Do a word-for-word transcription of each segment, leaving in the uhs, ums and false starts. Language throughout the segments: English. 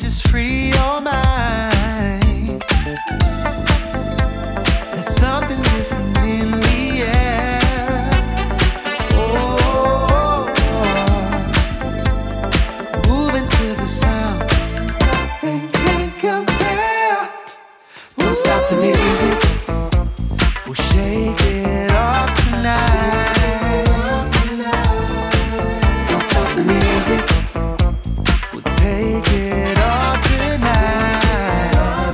just free your mind. There's something different in the air. Oh, moving to the sound, nothing can compare. Don't stop the music, we'll shake it off tonight. Don't stop the music, we'll take it all tonight.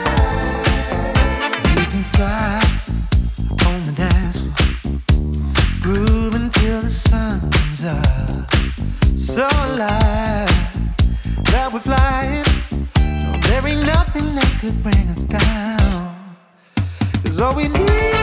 Deep inside on the dance floor, grooving till the sun comes up. So alive that we're flying, no, there ain't nothing that could bring us down. 'Cause all we need